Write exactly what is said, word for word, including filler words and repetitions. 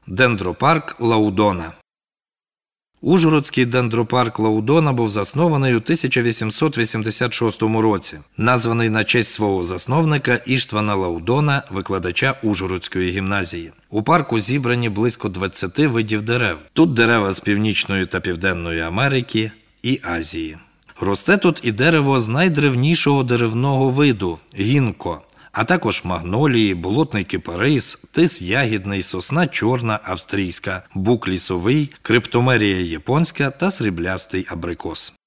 Дендропарк Лаудона. Ужгородський дендропарк Лаудона був заснований у тисяча вісімсот вісімдесят шостому році, названий на честь свого засновника Іштвана Лаудона, викладача Ужгородської гімназії. У парку зібрані близько двадцяти видів дерев. Тут дерева з Північної та Південної Америки і Азії. Росте тут і дерево з найдревнішого деревного виду – гінко, а також магнолії, болотний кипарис, тис ягідний, сосна чорна австрійська, бук лісовий, криптомерія японська та сріблястий абрикос.